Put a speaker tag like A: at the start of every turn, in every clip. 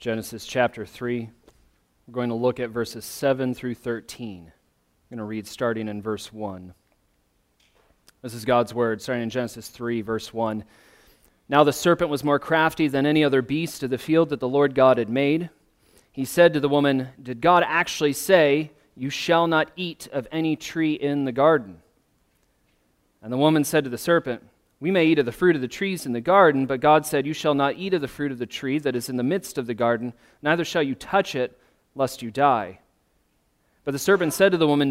A: Genesis chapter 3. We're going to look at verses 7 through 13. I'm going to read starting in verse 1. This is God's word, starting in Genesis 3, verse 1. Now the serpent was more crafty than any other beast of the field that the Lord God had made. He said to the woman, "Did God actually say, 'You shall not eat of any tree in the garden'?" And the woman said to the serpent, "We may eat of the fruit of the trees in the garden, but God said, 'You shall not eat of the fruit of the tree that is in the midst of the garden, neither shall you touch it, lest you die.' But the serpent said to the woman,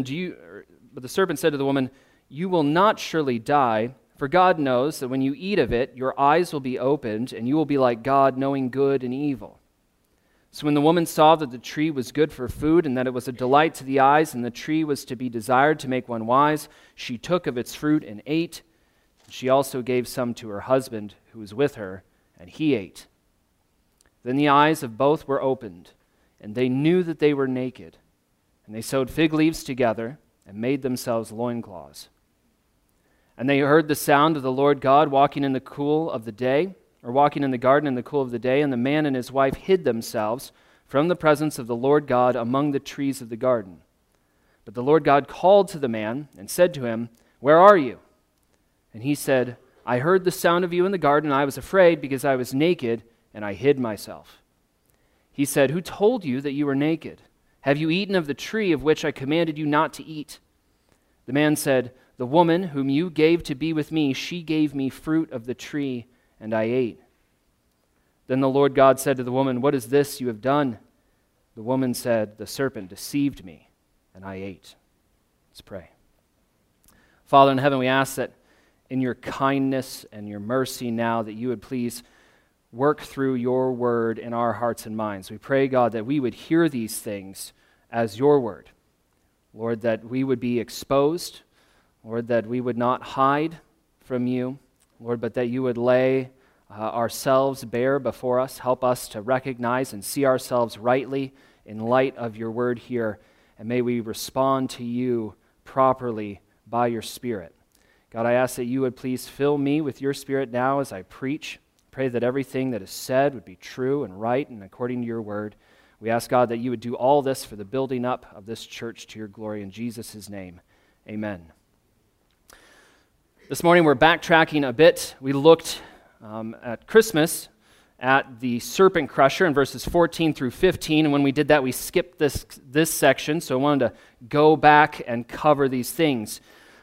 A: 'You will not surely die, for God knows that when you eat of it, your eyes will be opened, and you will be like God, knowing good and evil.' So when the woman saw that the tree was good for food, and that it was a delight to the eyes, and the tree was to be desired to make one wise, she took of its fruit and ate. She also gave some to her husband who was with her, and he ate. Then the eyes of both were opened, and they knew that they were naked. And they sewed fig leaves together and made themselves loincloths. And they heard the sound of the Lord God walking in the cool of the day, or walking in the garden in the cool of the day, and the man and his wife hid themselves from the presence of the Lord God among the trees of the garden. But the Lord God called to the man and said to him, "Where are you?" And he said, "I heard the sound of you in the garden, and I was afraid because I was naked, and I hid myself." He said, "Who told you that you were naked? Have you eaten of the tree of which I commanded you not to eat?" The man said, "The woman whom you gave to be with me, she gave me fruit of the tree, and I ate." Then the Lord God said to the woman, "What is this you have done?" The woman said, "The serpent deceived me, and I ate." Let's pray. Father in heaven, we ask that in your kindness and your mercy now that you would please work through your word in our hearts and minds. We pray, God, that we would hear these things as your word. Lord, that we would be exposed. Lord, that we would not hide from you. Lord, but that you would lay ourselves bare before us. Help us to recognize and see ourselves rightly in light of your word here. And may we respond to you properly by your Spirit. God, I ask that you would please fill me with your Spirit now as I preach. Pray that everything that is said would be true and right and according to your word. We ask, God, that you would do all this for the building up of this church to your glory. In Jesus' name, amen. This morning we're backtracking a bit. We looked at Christmas at the serpent crusher in verses 14 through 15, and when we did that, we skipped this section, so I wanted to go back and cover these things.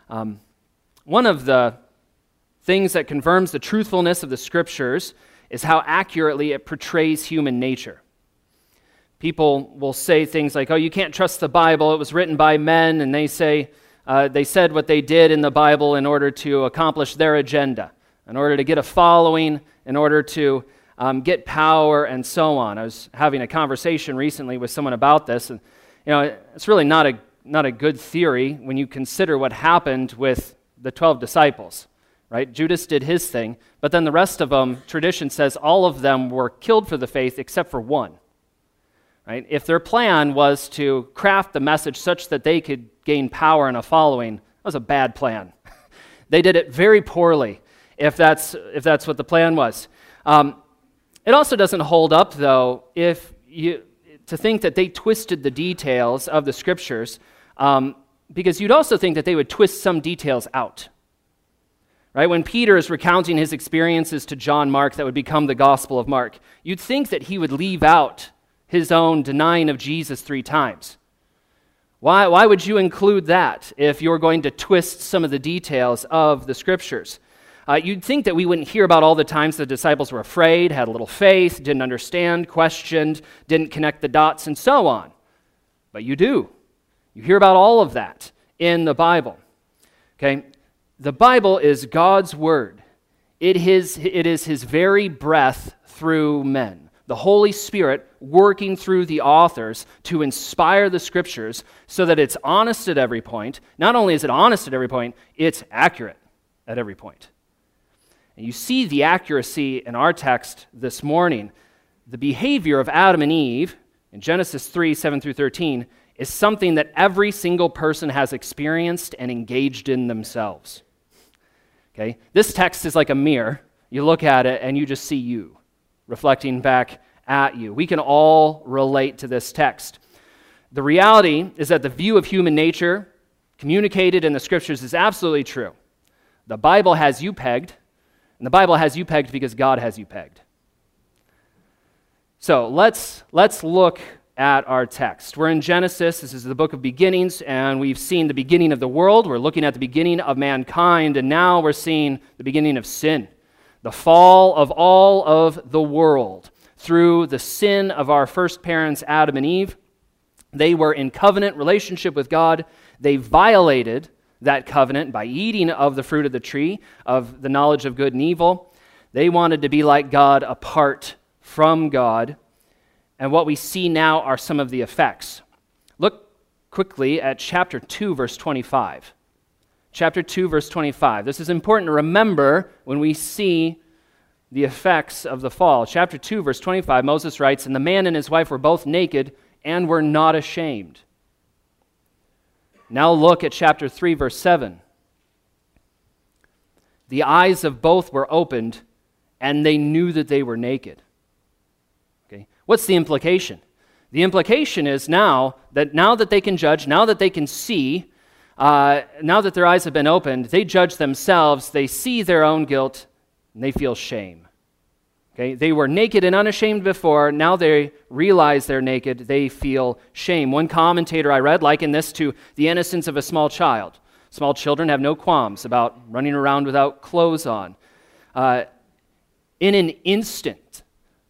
A: One of the things that confirms the truthfulness of the Scriptures is how accurately it portrays human nature. People will say things like, "Oh, you can't trust the Bible, it was written by men," and they say they said what they did in the Bible in order to accomplish their agenda, in order to get a following, in order to get power, and so on. I was having a conversation recently with someone about this, and it's really not a good theory when you consider what happened with the 12 disciples, right? Judas did his thing, but then the rest of them, tradition says all of them were killed for the faith except for one, right? If their plan was to craft the message such that they could gain power and a following, that was a bad plan. They did it very poorly, if that's what the plan was. It also doesn't hold up, though, to think that they twisted the details of the Scriptures, because you'd also think that they would twist some details out. Right? When Peter is recounting his experiences to John Mark that would become the Gospel of Mark, you'd think that he would leave out his own denying of Jesus 3 times. Why would you include that if you're going to twist some of the details of the Scriptures? You'd think that we wouldn't hear about all the times the disciples were afraid, had a little faith, didn't understand, questioned, didn't connect the dots, and so on. But you do. You hear about all of that in the Bible. Okay? The Bible is God's word. It is his very breath through men. The Holy Spirit working through the authors to inspire the Scriptures so that it's honest at every point. Not only is it honest at every point, it's accurate at every point. And you see the accuracy in our text this morning. The behavior of Adam and Eve in Genesis 3, 7 through 13 is something that every single person has experienced and engaged in themselves. Okay? This text is like a mirror. You look at it and you just see you reflecting back at you. We can all relate to this text. The reality is that the view of human nature communicated in the Scriptures is absolutely true. The Bible has you pegged, and the Bible has you pegged because God has you pegged. So let's look at our text. We're in Genesis. This is the book of beginnings, and we've seen the beginning of the world. We're looking at the beginning of mankind, and now we're seeing the beginning of sin, the fall of all of the world. Through the sin of our first parents, Adam and Eve, they were in covenant relationship with God. They violated that covenant by eating of the fruit of the tree of the knowledge of good and evil. They wanted to be like God apart from God. And what we see now are some of the effects. Look quickly at chapter 2, verse 25. Chapter 2, verse 25. This is important to remember when we see the effects of the fall. Chapter 2, verse 25, Moses writes, "And the man and his wife were both naked and were not ashamed." Now look at chapter 3, verse 7. "The eyes of both were opened, and they knew that they were naked." Okay. What's the implication? The implication is now that they can judge, now that they can see, now that their eyes have been opened, they judge themselves, they see their own guilt, and they feel shame. Okay? They were naked and unashamed before, now they realize they're naked, they feel shame. One commentator I read likened this to the innocence of a small child. Small children have no qualms about running around without clothes on. In an instance,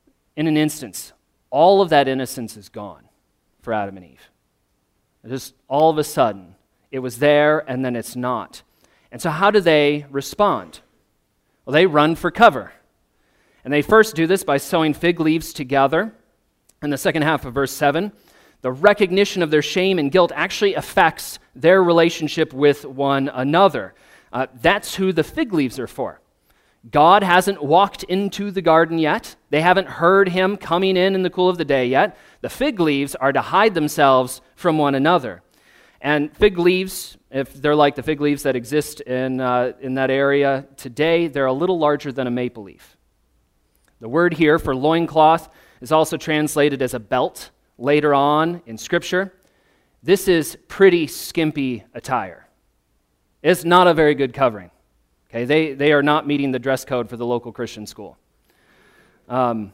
A: all of that innocence is gone for Adam and Eve. Just all of a sudden, it was there and then it's not. And so how do they respond? Well, they run for cover. And they first do this by sewing fig leaves together. In the second half of verse 7, the recognition of their shame and guilt actually affects their relationship with one another. That's who the fig leaves are for. God hasn't walked into the garden yet. They haven't heard him coming in the cool of the day yet. The fig leaves are to hide themselves from one another. And fig leaves, if they're like the fig leaves that exist in that area today, they're a little larger than a maple leaf. The word here for loincloth is also translated as a belt later on in Scripture. This is pretty skimpy attire. It's not a very good covering. Okay, they are not meeting the dress code for the local Christian school. Not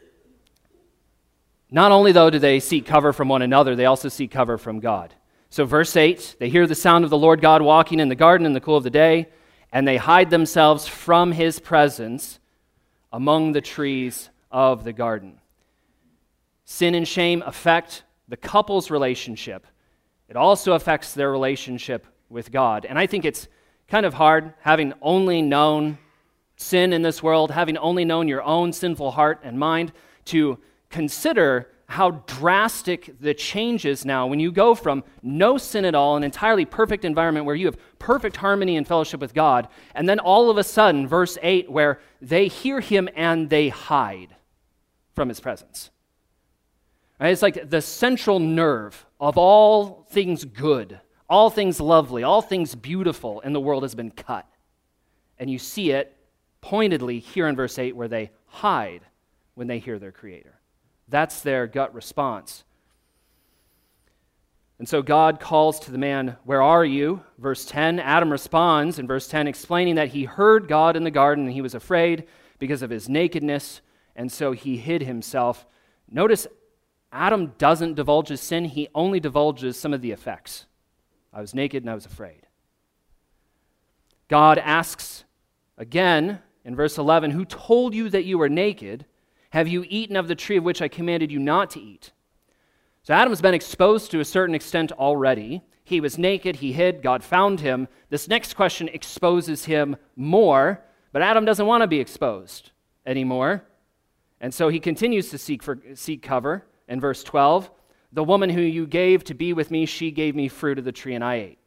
A: only, though, do they seek cover from one another, they also seek cover from God. So verse 8, they hear the sound of the Lord God walking in the garden in the cool of the day, and they hide themselves from his presence among the trees of the garden. Sin and shame affect the couple's relationship. It also affects their relationship with God. And I think it's kind of hard, having only known sin in this world, having only known your own sinful heart and mind, to consider how drastic the change is now when you go from no sin at all, an entirely perfect environment where you have perfect harmony and fellowship with God, and then all of a sudden, verse 8, where they hear him and they hide from his presence. Right? It's like the central nerve of all things good, all things lovely, all things beautiful in the world has been cut. And you see it pointedly here in verse 8 where they hide when they hear their Creator. That's their gut response. And so God calls to the man, "Where are you?" Verse 10, Adam responds in verse 10, explaining that he heard God in the garden and he was afraid because of his nakedness, and so he hid himself. Notice Adam doesn't divulge his sin, he only divulges some of the effects. I was naked and I was afraid. God asks again in verse 11, "Who told you that you were naked? Have you eaten of the tree of which I commanded you not to eat?" So Adam's been exposed to a certain extent already. He was naked, he hid, God found him. This next question exposes him more, but Adam doesn't want to be exposed anymore. And so he continues to seek cover. In verse 12, "The woman who you gave to be with me, she gave me fruit of the tree and I ate."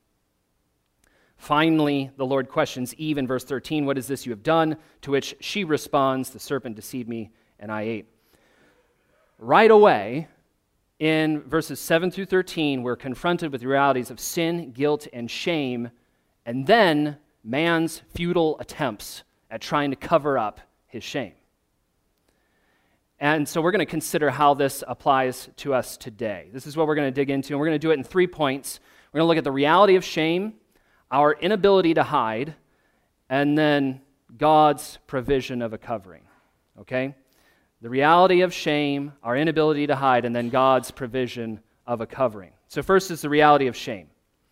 A: Finally, the Lord questions Eve in verse 13, "What is this you have done?" To which she responds, "The serpent deceived me and I ate." Right away, in verses 7 through 13, we're confronted with the realities of sin, guilt, and shame, and then man's futile attempts at trying to cover up his shame. And so we're going to consider how this applies to us today. This is what we're going to dig into, and we're going to do it in 3 points. We're going to look at the reality of shame, our inability to hide, and then God's provision of a covering. Okay? The reality of shame, our inability to hide, and then God's provision of a covering. So first is the reality of shame.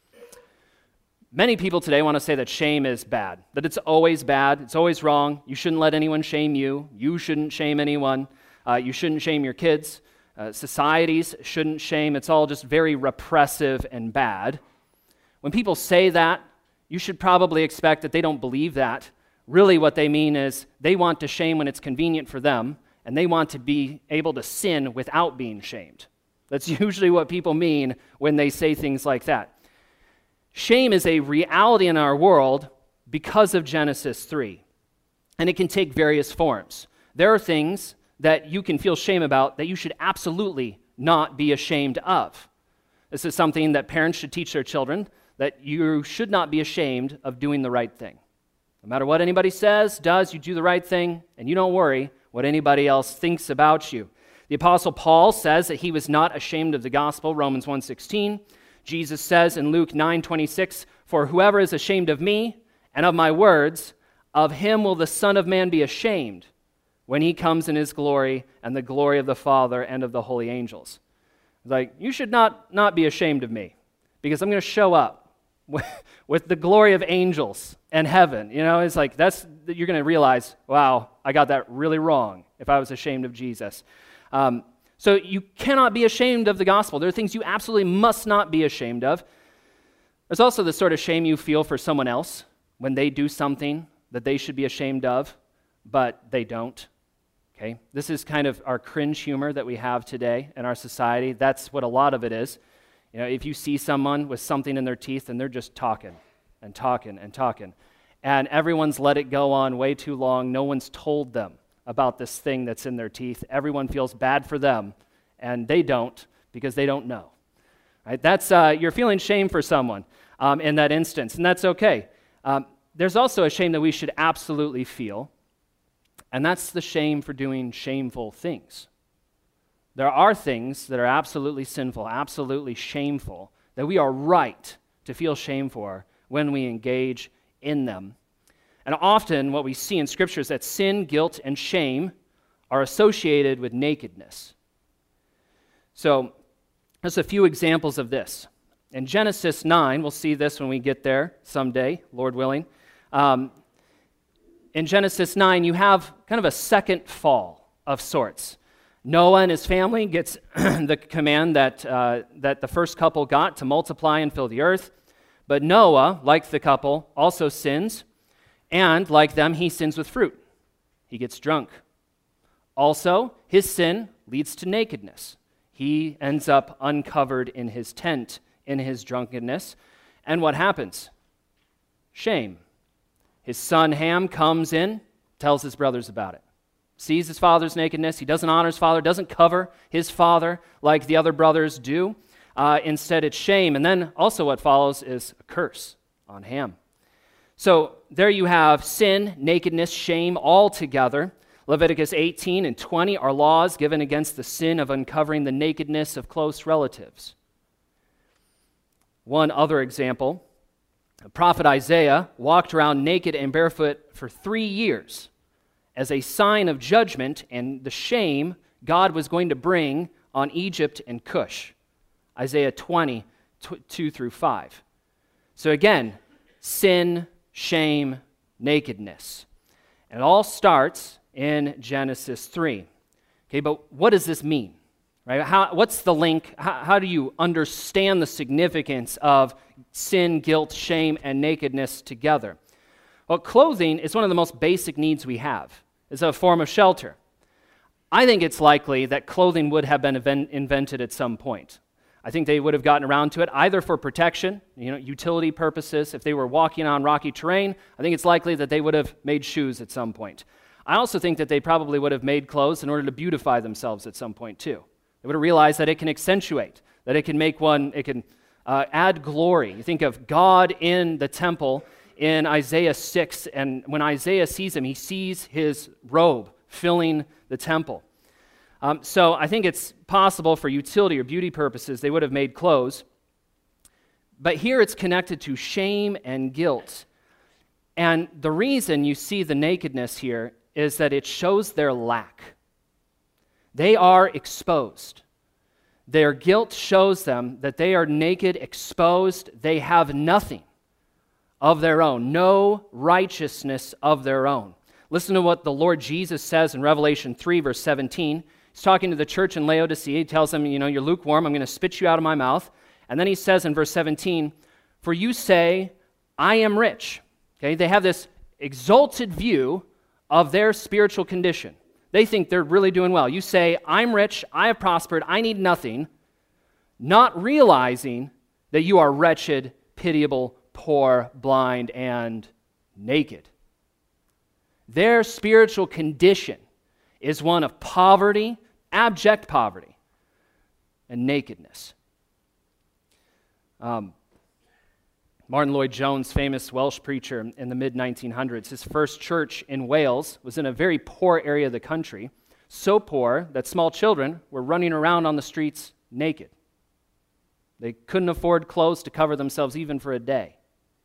A: Many people today want to say that shame is bad, that it's always bad, it's always wrong, you shouldn't let anyone shame you, you shouldn't shame anyone, you shouldn't shame your kids, societies shouldn't shame, it's all just very repressive and bad. When people say that, you should probably expect that they don't believe that. Really what they mean is they want to shame when it's convenient for them, and they want to be able to sin without being shamed. That's usually what people mean when they say things like that. Shame is a reality in our world because of Genesis 3, and it can take various forms. There are things that you can feel shame about that you should absolutely not be ashamed of. This is something that parents should teach their children, that you should not be ashamed of doing the right thing. No matter what anybody says, does, you do the right thing, and you don't worry what anybody else thinks about you. The Apostle Paul says that he was not ashamed of the gospel, Romans 1:16. Jesus says in Luke 9:26, "For whoever is ashamed of me and of my words, of him will the Son of Man be ashamed when he comes in his glory and the glory of the Father and of the holy angels." It's like, you should not be ashamed of me because I'm going to show up with the glory of angels and heaven. You know, it's like, you're going to realize, wow, I got that really wrong if I was ashamed of Jesus. So you cannot be ashamed of the gospel. There are things you absolutely must not be ashamed of. There's also the sort of shame you feel for someone else when they do something that they should be ashamed of, but they don't. Okay? This is kind of our cringe humor that we have today in our society. That's what a lot of it is. You know, if you see someone with something in their teeth and they're just talking and talking and talking, and everyone's let it go on way too long, no one's told them about this thing that's in their teeth. Everyone feels bad for them, and they don't because they don't know. Right? That's you're feeling shame for someone in that instance, and that's okay. There's also a shame that we should absolutely feel, and that's the shame for doing shameful things. There are things that are absolutely sinful, absolutely shameful, that we are right to feel shame for when we engage in them. And often what we see in Scripture is that sin, guilt, and shame are associated with nakedness. So, just a few examples of this. In Genesis 9, we'll see this when we get there someday, Lord willing. In Genesis 9, you have kind of a second fall of sorts. Noah and his family gets the command that the first couple got to multiply and fill the earth. But Noah, like the couple, also sins. And like them, he sins with fruit. He gets drunk. Also, his sin leads to nakedness. He ends up uncovered in his tent in his drunkenness. And what happens? Shame. His son Ham comes in, tells his brothers about it. Sees his father's nakedness. He doesn't honor his father, doesn't cover his father like the other brothers do. Instead, it's shame. And then also what follows is a curse on Ham. So there you have sin, nakedness, shame all together. Leviticus 18 and 20 are laws given against the sin of uncovering the nakedness of close relatives. One other example, the prophet Isaiah walked around naked and barefoot for 3 years as a sign of judgment and the shame God was going to bring on Egypt and Cush. Isaiah 20, 2 through 5. So again, sin, shame, nakedness. And it all starts in Genesis 3. Okay, but what does this mean? Right? What's the link? How do you understand the significance of sin, guilt, shame, and nakedness together? Well, clothing is one of the most basic needs we have. It's a form of shelter. I think it's likely that clothing would have been invented at some point. I think they would have gotten around to it either for protection, utility purposes. If they were walking on rocky terrain, I think it's likely that they would have made shoes at some point. I also think that they probably would have made clothes in order to beautify themselves at some point too. They would have realized that it can accentuate, that it can make one, it can add glory. You think of God in the temple in Isaiah 6, and when Isaiah sees him, he sees his robe filling the temple. So I think it's possible for utility or beauty purposes they would have made clothes. But here it's connected to shame and guilt. And the reason you see the nakedness here is that it shows their lack. They are exposed. Their guilt shows them that they are naked, exposed. They have nothing of their own, no righteousness of their own. Listen to what the Lord Jesus says in Revelation 3, verse 17. He's talking to the church in Laodicea. He tells them, you're lukewarm. I'm going to spit you out of my mouth. And then he says in verse 17, for you say, I am rich. Okay, they have this exalted view of their spiritual condition. They think they're really doing well. You say, I'm rich, I have prospered, I need nothing, not realizing that you are wretched, pitiable, poor, blind, and naked. Their spiritual condition is one of poverty, abject poverty, and nakedness. Martin Lloyd-Jones, famous Welsh preacher in the mid-1900s, his first church in Wales was in a very poor area of the country, so poor that small children were running around on the streets naked. They couldn't afford clothes to cover themselves even for a day.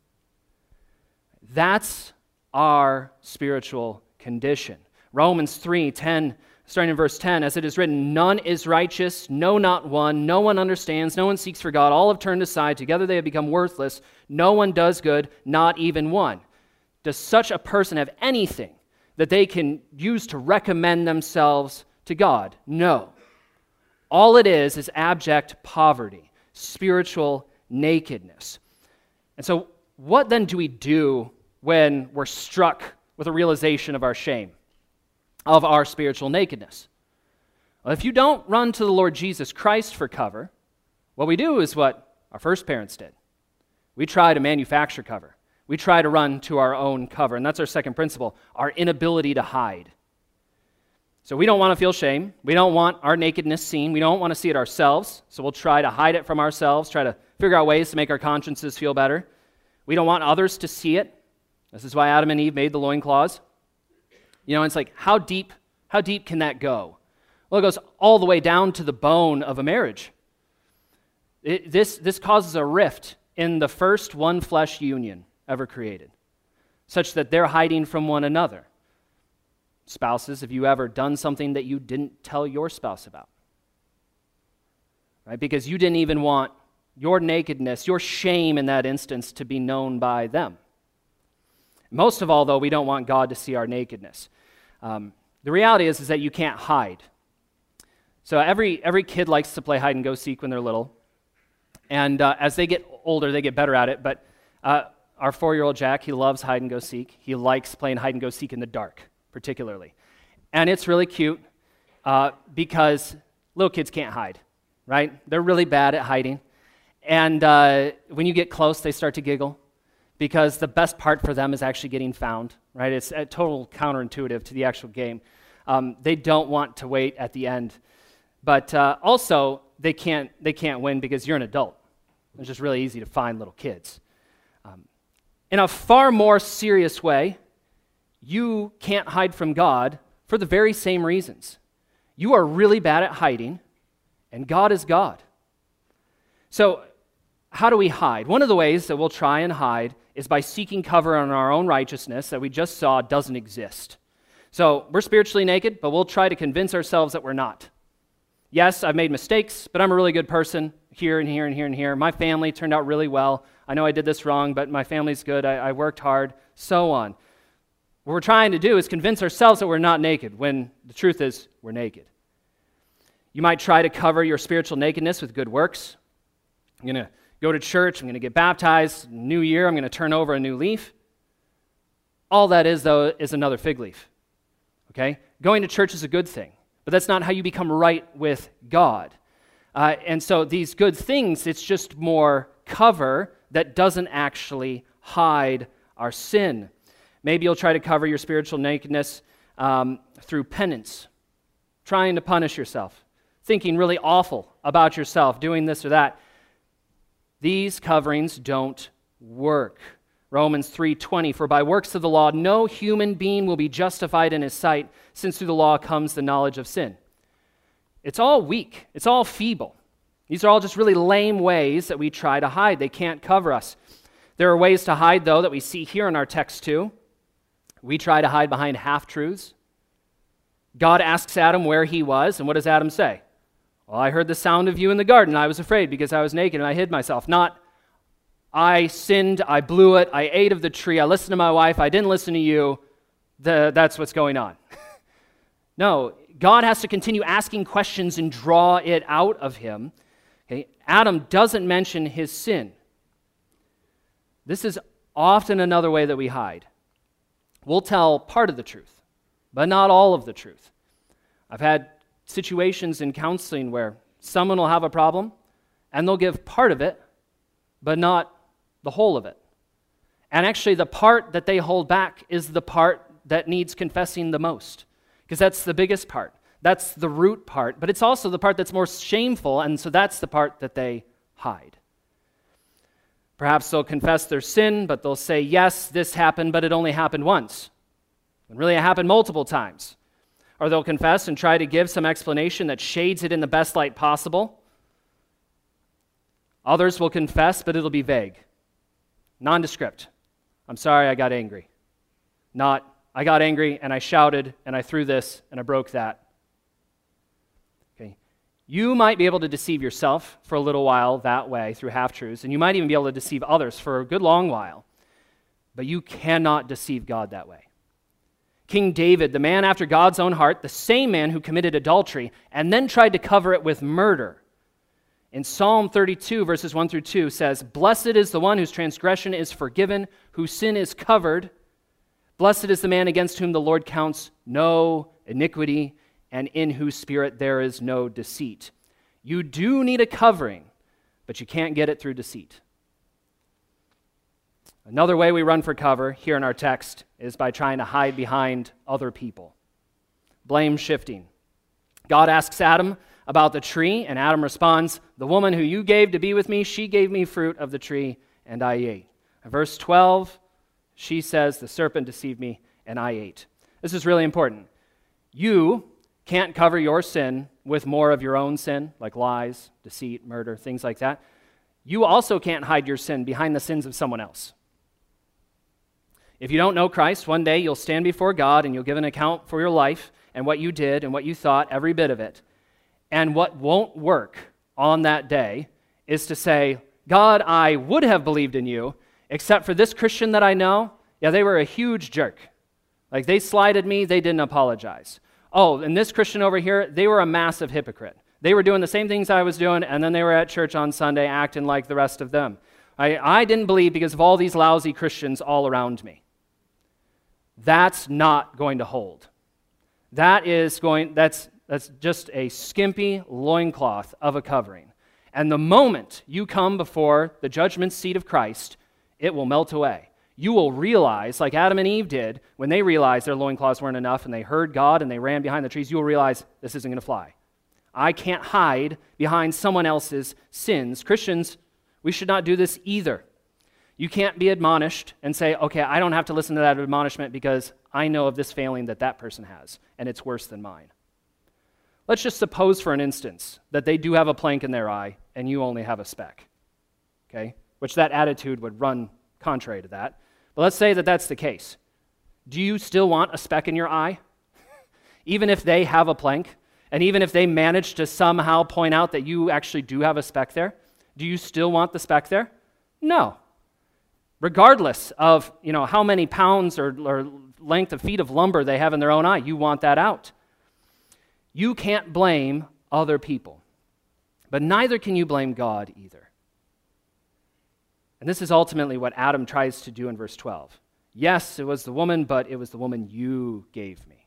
A: That's our spiritual condition. Romans 3:10, starting in verse 10, as it is written, none is righteous, no, not one. No one understands, no one seeks for God. All have turned aside. Together they have become worthless. No one does good, not even one. Does such a person have anything that they can use to recommend themselves to God? No. All it is abject poverty, spiritual nakedness. And so what then do we do when we're struck with a realization of our shame, of our spiritual nakedness? Well, if you don't run to the Lord Jesus Christ for cover, what we do is what our first parents did. We try to manufacture cover. We try to run to our own cover, and that's our second principle, our inability to hide. So we don't want to feel shame. We don't want our nakedness seen. We don't want to see it ourselves, so we'll try to hide it from ourselves, try to figure out ways to make our consciences feel better. We don't want others to see it. This is why Adam and Eve made the loincloths. It's like, how deep can that go? Well, it goes all the way down to the bone of a marriage. This causes a rift in the first one-flesh union ever created, such that they're hiding from one another. Spouses, have you ever done something that you didn't tell your spouse about? Right? Because you didn't even want your nakedness, your shame in that instance to be known by them. Most of all, though, we don't want God to see our nakedness. The reality is that you can't hide. So every kid likes to play hide and go seek when they're little. And as they get older, they get better at it. But our 4-year-old Jack, he loves hide and go seek. He likes playing hide and go seek in the dark, particularly. And it's really cute because little kids can't hide, right? They're really bad at hiding. And when you get close, they start to giggle because the best part for them is actually getting found, right? It's a total counterintuitive to the actual game. They don't want to wait at the end. But also, they can't win because you're an adult. It's just really easy to find little kids. In a far more serious way, you can't hide from God for the very same reasons. You are really bad at hiding, and God is God. So, how do we hide? One of the ways that we'll try and hide is by seeking cover on our own righteousness that we just saw doesn't exist. So, we're spiritually naked, but we'll try to convince ourselves that we're not. Yes, I've made mistakes, but I'm a really good person here and here and here and here. My family turned out really well. I know I did this wrong, but my family's good. I worked hard, so on. What we're trying to do is convince ourselves that we're not naked, when the truth is we're naked. You might try to cover your spiritual nakedness with good works. I'm going to go to church. I'm going to get baptized. New year, I'm going to turn over a new leaf. All that is, though, is another fig leaf. Okay? Going to church is a good thing. But that's not how you become right with God. And so these good things, it's just more cover that doesn't actually hide our sin. Maybe you'll try to cover your spiritual nakedness through penance, trying to punish yourself, thinking really awful about yourself, doing this or that. These coverings don't work. Romans 3:20, for by works of the law, no human being will be justified in his sight, since through the law comes the knowledge of sin. it's all weak. It's all feeble. These are all just really lame ways that we try to hide. They can't cover us. There are ways to hide, though, that we see here in our text, too. We try to hide behind half-truths. God asks Adam where he was, and what does Adam say? Well, I heard the sound of you in the garden. I was afraid because I was naked and I hid myself. Not, I sinned, I blew it, I ate of the tree, I listened to my wife, I didn't listen to you. That's what's going on. No, God has to continue asking questions and draw it out of him. Okay? Adam doesn't mention his sin. This is often another way that we hide. We'll tell part of the truth, but not all of the truth. I've had situations in counseling where someone will have a problem and they'll give part of it, but not the whole of it. And actually, the part that they hold back is the part that needs confessing the most, because that's the biggest part. That's the root part, but it's also the part that's more shameful, and so that's the part that they hide. Perhaps they'll confess their sin, but they'll say, yes, this happened, but it only happened once. And really, it happened multiple times. Or they'll confess and try to give some explanation that shades it in the best light possible. Others will confess, but it'll be vague, nondescript. I'm sorry, I got angry. Not, I got angry and I shouted and I threw this and I broke that. Okay. You might be able to deceive yourself for a little while that way through half-truths, and you might even be able to deceive others for a good long while, but you cannot deceive God that way. King David, the man after God's own heart, the same man who committed adultery and then tried to cover it with murder, in Psalm 32, verses 1 through 2 says, "Blessed is the one whose transgression is forgiven, whose sin is covered. Blessed is the man against whom the Lord counts no iniquity, and in whose spirit there is no deceit." You do need a covering, but you can't get it through deceit. Another way we run for cover here in our text is by trying to hide behind other people. Blame shifting. God asks Adam about the tree, and Adam responds, "The woman who you gave to be with me, she gave me fruit of the tree, and I ate." In verse 12, she says, "The serpent deceived me, and I ate." This is really important. You can't cover your sin with more of your own sin, like lies, deceit, murder, things like that. You also can't hide your sin behind the sins of someone else. If you don't know Christ, one day you'll stand before God and you'll give an account for your life and what you did and what you thought, every bit of it. And what won't work on that day is to say, "God, I would have believed in you, except for this Christian that I know, yeah, they were a huge jerk. Like, they slighted me, they didn't apologize. Oh, and this Christian over here, they were a massive hypocrite. They were doing the same things I was doing, and then they were at church on Sunday acting like the rest of them. I didn't believe because of all these lousy Christians all around me." That's not going to hold. That's just a skimpy loincloth of a covering. And the moment you come before the judgment seat of Christ, it will melt away. You will realize, like Adam and Eve did, when they realized their loincloths weren't enough and they heard God and they ran behind the trees, you will realize this isn't going to fly. I can't hide behind someone else's sins. Christians, we should not do this either. You can't be admonished and say, okay, I don't have to listen to that admonishment because I know of this failing that that person has, and it's worse than mine. Let's just suppose for an instance that they do have a plank in their eye and you only have a speck, okay? Which that attitude would run contrary to that. But let's say that that's the case. Do you still want a speck in your eye? Even if they have a plank, and even if they manage to somehow point out that you actually do have a speck there, do you still want the speck there? No. Regardless of how many pounds or length of feet of lumber they have in their own eye, you want that out. You can't blame other people, but neither can you blame God either. And this is ultimately what Adam tries to do in verse 12. Yes, it was the woman, but it was the woman you gave me.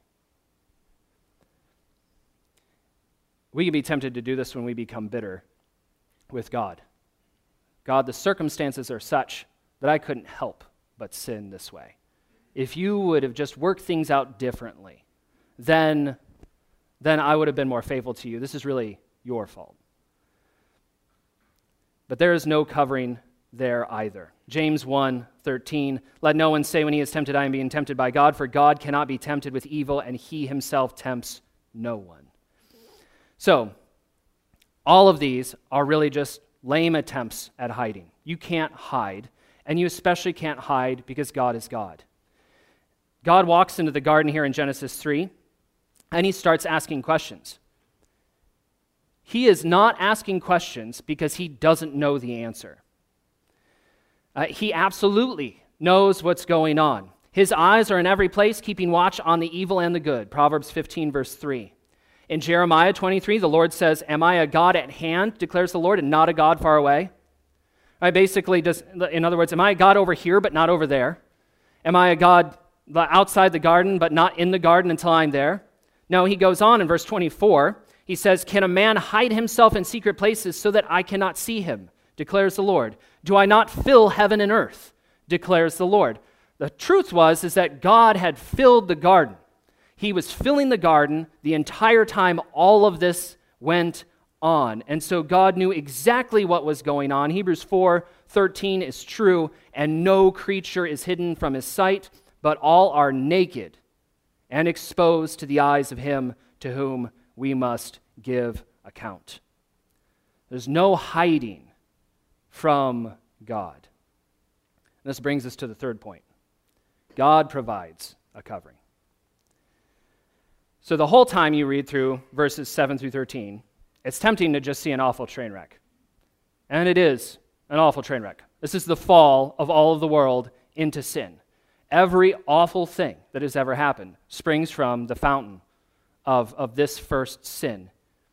A: We can be tempted to do this when we become bitter with God. God, the circumstances are such that I couldn't help but sin this way. If you would have just worked things out differently, then I would have been more faithful to you. This is really your fault. But there is no covering there either. James 1:13, "Let no one say when he is tempted, I am being tempted by God, for God cannot be tempted with evil, and he himself tempts no one." So, all of these are really just lame attempts at hiding. You can't hide, and you especially can't hide because God is God. God walks into the garden here in Genesis 3, and he starts asking questions. He is not asking questions because he doesn't know the answer. He absolutely knows what's going on. His eyes are in every place, keeping watch on the evil and the good. Proverbs 15, verse 3. In Jeremiah 23, the Lord says, "Am I a God at hand, declares the Lord, and not a God far away?" Right, basically, in other words, am I a God over here but not over there? Am I a God outside the garden but not in the garden until I'm there? No, he goes on in verse 24. He says, "Can a man hide himself in secret places so that I cannot see him, declares the Lord? Do I not fill heaven and earth, declares the Lord?" The truth is that God had filled the garden. He was filling the garden the entire time all of this went on. And so God knew exactly what was going on. Hebrews 4:13 is true, "And no creature is hidden from his sight, but all are naked and exposed to the eyes of him to whom we must give account." There's no hiding from God. This brings us to the third point. God provides a covering. So the whole time you read through verses 7 through 13, it's tempting to just see an awful train wreck. And it is an awful train wreck. This is the fall of all of the world into sin. Every awful thing that has ever happened springs from the fountain of this first sin.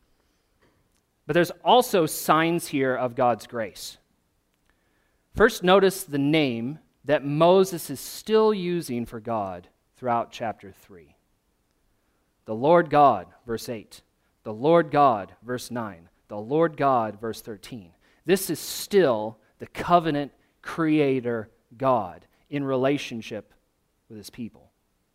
A: But there's also signs here of God's grace. First, notice the name that Moses is still using for God throughout chapter 3. The Lord God, verse 8. The Lord God, verse 9. The Lord God, verse 13. This is still the covenant creator God in relationship with his people.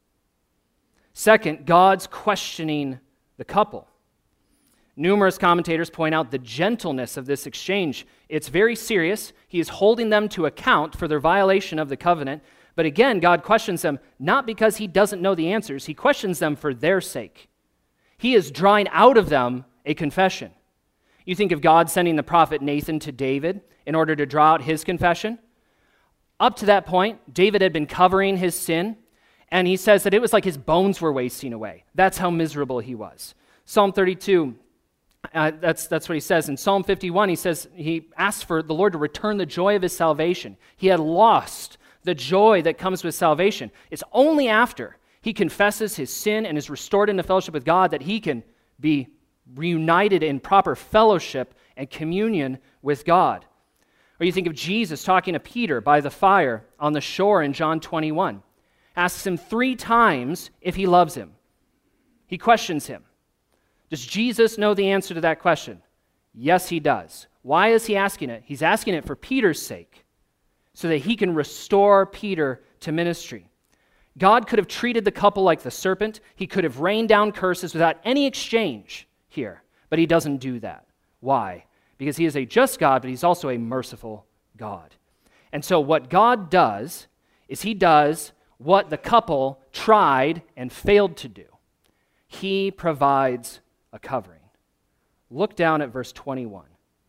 A: Second, God's questioning the couple. Numerous commentators point out the gentleness of this exchange. It's very serious. He is holding them to account for their violation of the covenant. But again, God questions them not because he doesn't know the answers. He questions them for their sake. He is drawing out of them a confession. You think of God sending the prophet Nathan to David in order to draw out his confession? Up to that point, David had been covering his sin, and he says that it was like his bones were wasting away. That's how miserable he was. Psalm 32, that's what he says. In Psalm 51, he asks for the Lord to return the joy of his salvation. He had lost the joy that comes with salvation. It's only after he confesses his sin and is restored into fellowship with God that he can be reunited in proper fellowship and communion with God. Or you think of Jesus talking to Peter by the fire on the shore in John 21. Asks him 3 times if he loves him. He questions him. Does Jesus know the answer to that question? Yes, he does. Why is he asking it? He's asking it for Peter's sake, so that he can restore Peter to ministry. God could have treated the couple like the serpent. He could have rained down curses without any exchange here, but he doesn't do that. Why? Because he is a just God, but he's also a merciful God. And so what God does is he does what the couple tried and failed to do. He provides a covering. Look down at verse 21.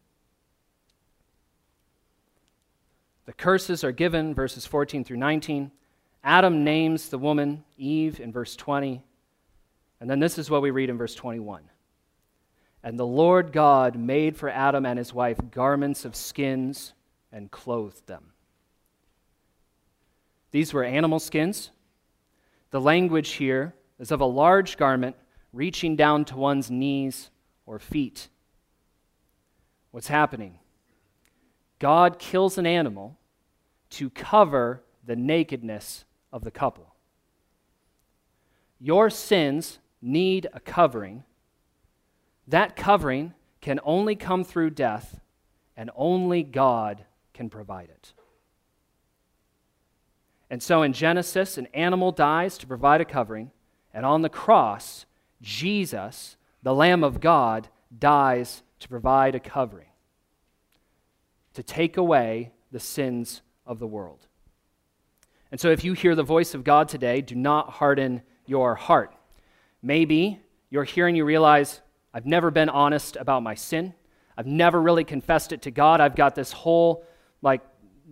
A: The curses are given, verses 14 through 19. Adam names the woman Eve in verse 20. And then this is what we read in verse 21. And the Lord God made for Adam and his wife garments of skins and clothed them. These were animal skins. The language here is of a large garment reaching down to one's knees or feet. What's happening? God kills an animal to cover the nakedness of the couple. Your sins need a covering. That covering can only come through death, and only God can provide it. And so in Genesis, an animal dies to provide a covering, and on the cross, Jesus, the Lamb of God, dies to provide a covering, to take away the sins of the world. And so if you hear the voice of God today, do not harden your heart. Maybe you're here and you realize, I've never been honest about my sin. I've never really confessed it to God. I've got this whole like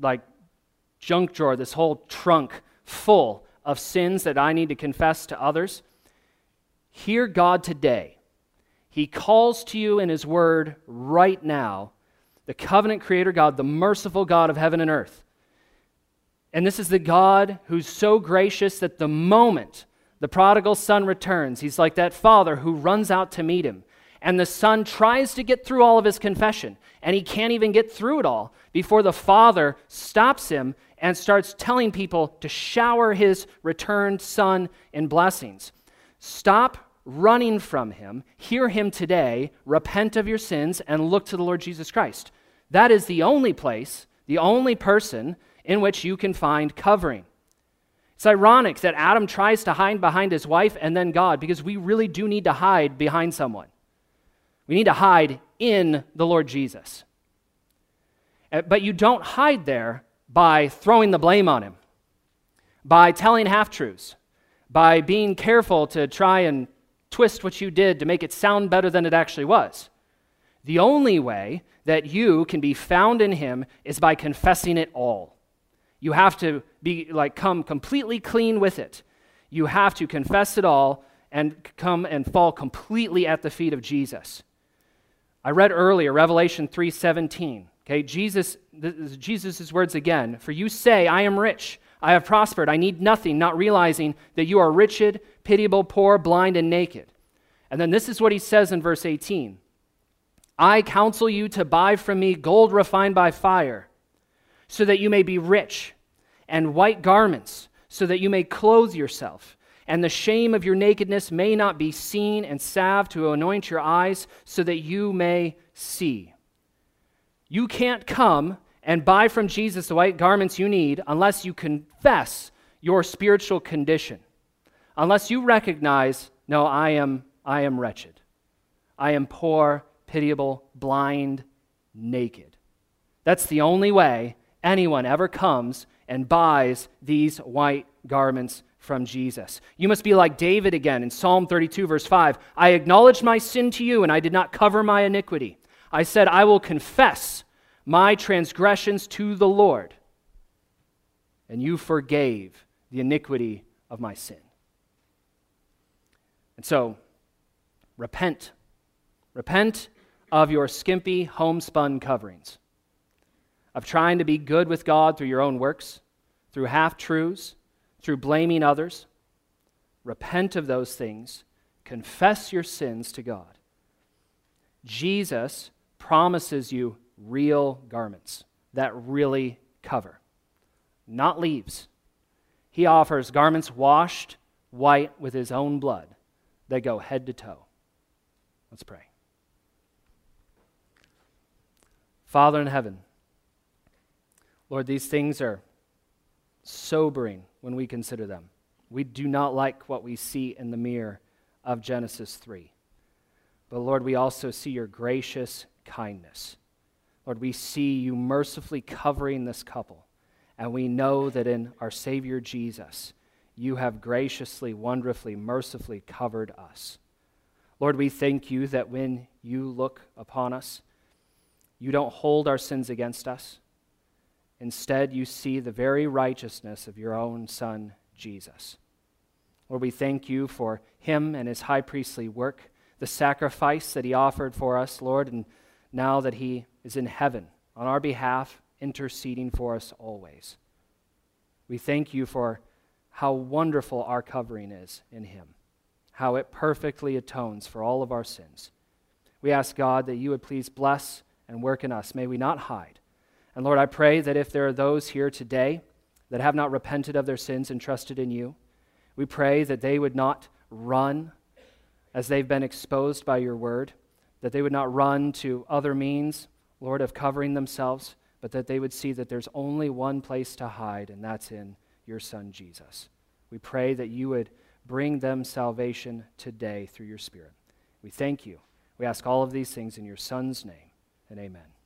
A: junk drawer, this whole trunk full of sins that I need to confess to others. Hear God today. He calls to you in His Word right now, the covenant creator God, the merciful God of heaven and earth. And this is the God who's so gracious that the moment the prodigal son returns, he's like that father who runs out to meet him. And the son tries to get through all of his confession, and he can't even get through it all before the father stops him and starts telling people to shower his returned son in blessings. Stop running from him. Hear him today. Repent of your sins and look to the Lord Jesus Christ. That is the only place, the only person in which you can find covering. It's ironic that Adam tries to hide behind his wife and then God, because we really do need to hide behind someone. We need to hide in the Lord Jesus. But you don't hide there by throwing the blame on him, by telling half-truths, by being careful to try and twist what you did to make it sound better than it actually was. The only way that you can be found in him is by confessing it all. You have to come completely clean with it. You have to confess it all and come and fall completely at the feet of Jesus. I read earlier, Revelation 3:17. Okay, Jesus' words again. For you say, I am rich, I have prospered, I need nothing, not realizing that you are wretched, pitiable, poor, blind, and naked. And then this is what he says in verse 18. I counsel you to buy from me gold refined by fire, so that you may be rich, and white garments, so that you may clothe yourself, and the shame of your nakedness may not be seen, and salve to anoint your eyes, so that you may see. You can't come and buy from Jesus the white garments you need unless you confess your spiritual condition, unless you recognize, no, I am wretched. I am poor, pitiable, blind, naked. That's the only way anyone ever comes and buys these white garments from Jesus. You must be like David again in Psalm 32, verse 5. I acknowledged my sin to you, and I did not cover my iniquity. I said, I will confess my transgressions to the Lord, and you forgave the iniquity of my sin. And so, repent. Repent of your skimpy homespun coverings, of trying to be good with God through your own works, through half-truths, through blaming others. Repent of those things. Confess your sins to God. Jesus promises you real garments that really cover, not leaves. He offers garments washed white with his own blood that go head to toe. Let's pray. Father in heaven, Lord, these things are sobering when we consider them. We do not like what we see in the mirror of Genesis 3. But Lord, we also see your gracious kindness. Lord, we see you mercifully covering this couple. And we know that in our Savior Jesus, you have graciously, wonderfully, mercifully covered us. Lord, we thank you that when you look upon us, you don't hold our sins against us. Instead, you see the very righteousness of your own Son, Jesus. Lord, we thank you for him and his high priestly work, the sacrifice that he offered for us, Lord, and now that he is in heaven on our behalf, interceding for us always. We thank you for how wonderful our covering is in him, how it perfectly atones for all of our sins. We ask, God, that you would please bless and work in us. May we not hide. And Lord, I pray that if there are those here today that have not repented of their sins and trusted in you, we pray that they would not run as they've been exposed by your word, that they would not run to other means, Lord, of covering themselves, but that they would see that there's only one place to hide, and that's in your Son, Jesus. We pray that you would bring them salvation today through your Spirit. We thank you. We ask all of these things in your Son's name, and amen.